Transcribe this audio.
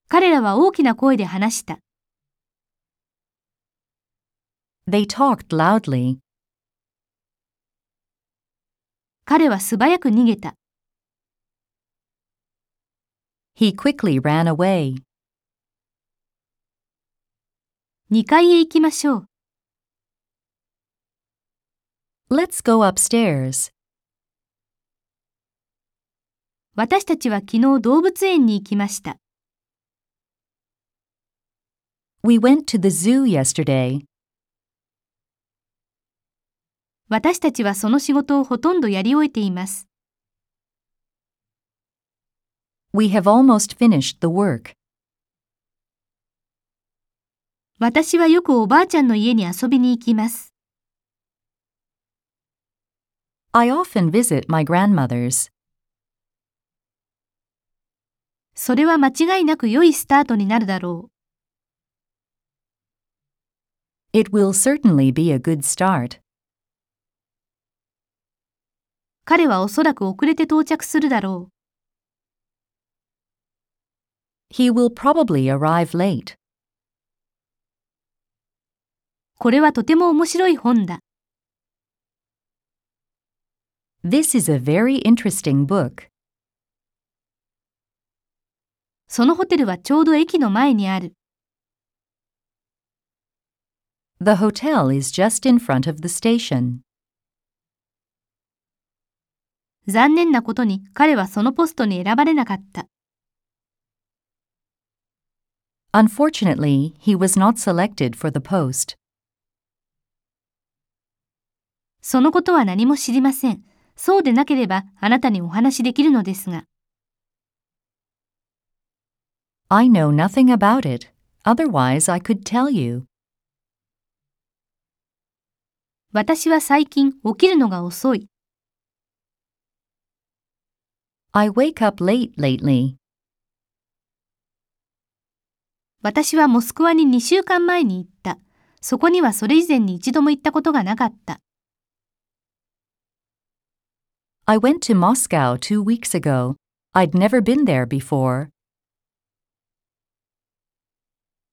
彼らは大きな声で話した。 They talked loudly. 彼は素早く逃げた。 He quickly ran away. 2階へ行きましょう。 Let's go upstairs. 私たちは昨日動物園に行きました。 We went to the zoo yesterday. 私たちはその仕事をほとんどやり終えています。 We have almost finished the work. 私はよくおばあちゃんの家に遊びに行きます。 I often visit my grandmother's. それは間違いなく良いスタートになるだろう。 It will certainly be a good start. 彼はおそらく遅れて到着するだろう。 He will probably arrive late. これはとても面白い本だ。 This is a very interesting book. そのホテルはちょうど駅の前にある。 The hotel is just in front of the station. 残念なことに彼はそのポストに選ばれなかった。 Unfortunately, he was not selected for the post. そのことは何も知りません。そうでなければあなたにお話しできるのですが。 I know nothing about it. Otherwise, I could tell you. 私は最近起きるのが遅い。 I wake up late lately. 私はモスクワに2週間前に行った。そこにはそれ以前に一度も行ったことがなかった。 I went to Moscow 2 weeks ago. I'd never been there before.